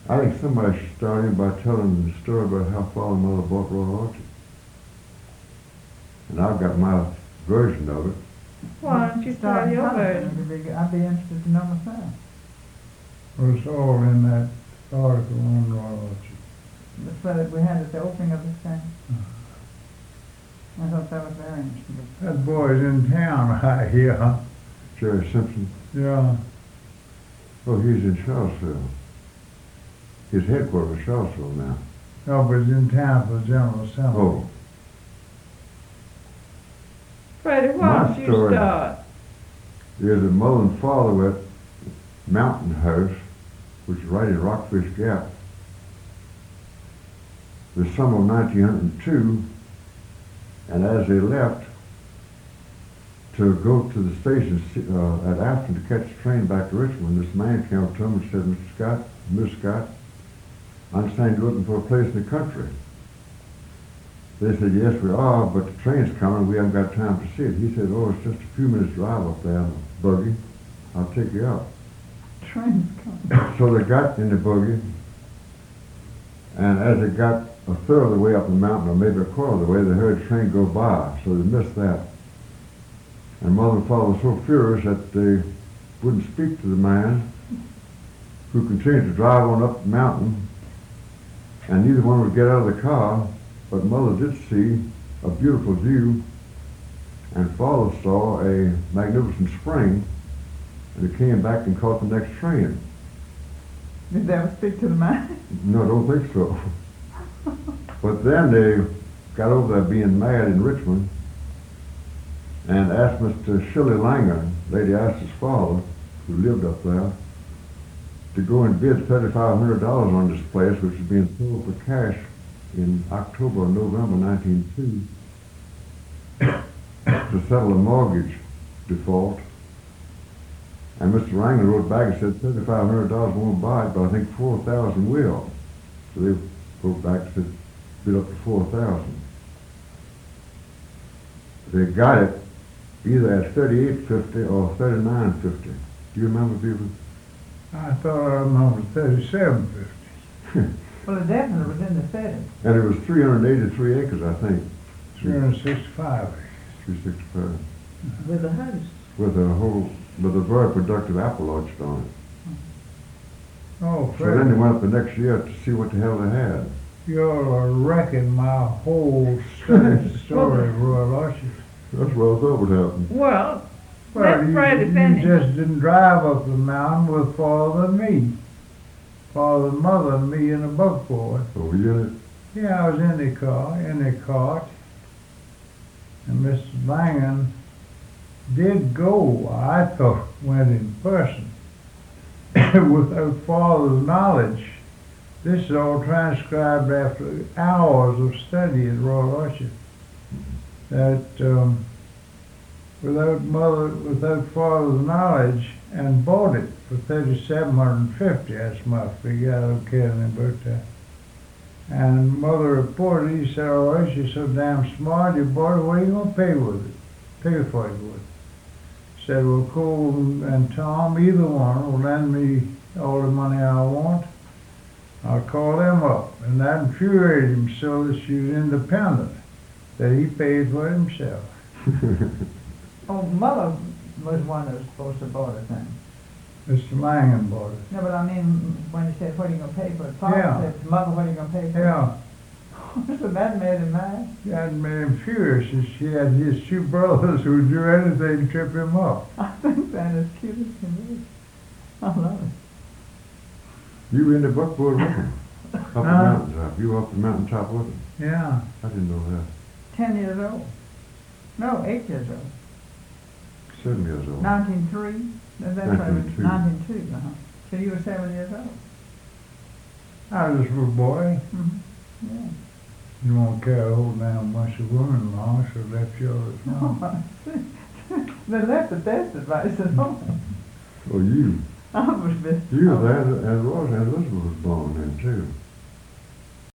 I think somebody should start in by telling the story about how Father and Mother bought Royal Orchard. And I've got my version of it. Why don't you tell your version? I'd be interested to know myself. Well, it's all in that article on Royal Orchard. So that we had at the opening of this thing. I thought that was very interesting. That boy's in town, I hear. Jerry Simpson. Yeah. Oh, he's in Charlottesville. His headquarters is Charlottesville now. No, but he's in town for the General Assembly. Oh, Freddie, why My don't you story. start? there's a mother and father were at Mountain House, which is right in Rockfish Gap. The summer of 1902, and as they left to go to the station at Afton to catch the train back to Richmond, this man came up to him and said, Mr. Scott, Miss Scott, I understand you're looking for a place in the country. They said, yes, we are, but the train's coming, we haven't got time to see it. He said, oh, it's just a few minutes drive up there in a buggy. I'll take you out. Train's coming. So they got in the buggy, and as they got a third of the way up the mountain, or maybe a quarter of the way, they heard a train go by, so they missed that. And Mother and Father were so furious that they wouldn't speak to the man, who continued to drive on up the mountain, and neither one would get out of the car, but Mother did see a beautiful view, and Father saw a magnificent spring, and they came back and caught the next train. Did they ever speak to the man? No, I don't think so. But then they got over there being mad in Richmond and asked Mr. Shirley Langer, Lady Astor's father, who lived up there, to go and bid $3,500 on this place, which was being sold for cash in October or November 1902 to settle a mortgage default. And Mr. Langer wrote back and said $3,500 won't buy it, but I think $4,000 will. So they wrote back and said bid up to $4,000. They got it either at $38.50 or $39.50. Do you remember, people? I thought I remember 3750. Well, it definitely was in the setting. And it was 383 acres, I think. 365 acres. 365. With a house. With a very productive apple orchard on it. Oh, So then they Fred, went up the next year to see what the hell they had. you're wrecking my whole study story of Royal Orchard. That's what I thought would happen. Well, Well, let Freddie you finish. just didn't drive up the mountain with Father and me. Father and Mother and me in a buckboard. So were you in it? Yeah, I was in the cart. And Mr. Langan did go, I thought, went in person, without Father's knowledge. This is all transcribed after hours of study at Royal Orchard. That without Father's knowledge, and bought it for $3,750. That's my figure. I don't care anything about that. And Mother reported, he said, oh, you're so damn smart, you bought it, what are you going to pay with it? Pay for it with. Said, well, Cole and Tom, either one will lend me all the money I want. I'll call them up. And that infuriated him so that she was independent, that he paid for it himself. Oh, Mother was one that was supposed to bought it then. Mr. Langan bought it. No, but I mean, when you said, what are you going to pay for it? Father Yeah. said, Mother, what are you going to pay for Yeah. it? So that made him mad. That made him furious. And she had his two brothers who would do anything to trip him up. I think that is cute as can be. I love it. You were in the buckboard with them? Up the mountaintop. You were up the mountaintop with them? Yeah. I didn't know that. 10 years old. No, 8 years old. 7 years old. 1903. That's right, 1902. 1902. So you were 7 years old. I was just a little boy. Mm-hmm. Yeah. You won't carry a whole damn bunch of women along, so left yours alone. Oh, I see. They left the best advice at home. Oh, you. I was best. You were there, and Elizabeth was born then, too.